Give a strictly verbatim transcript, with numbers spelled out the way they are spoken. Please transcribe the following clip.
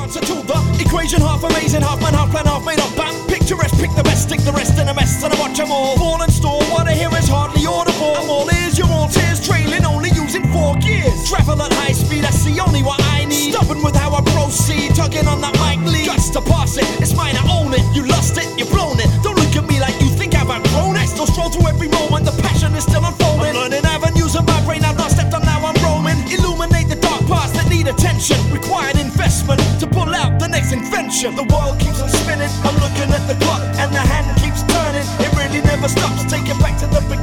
answer to the equation. Half amazing, half man, half plan, half made up. Bam, picturesque, pick the best, stick the rest in a mess, and I watch them all fall and stall. What I hear is hardly audible. I'm all ears, you're all tears, trailing only using four gears. Travel at high speed, that's the only what I need. Stubborn with how I proceed, tugging on that mic lead. Guts to pass it, it's mine, I own it. You lost it, you've blown it. Don't look at me like you think I've outgrown it. Still stroll through every moment, the passion is still unfolding. I'm learning avenues of my brain, I've not stepped on, now I'm roaming. Illuminate the dark parts that need attention. Required investment to pull out the next invention. The world keeps on spinning, I'm looking at the clock and the hand keeps turning. It really never stops, take it back to the beginning.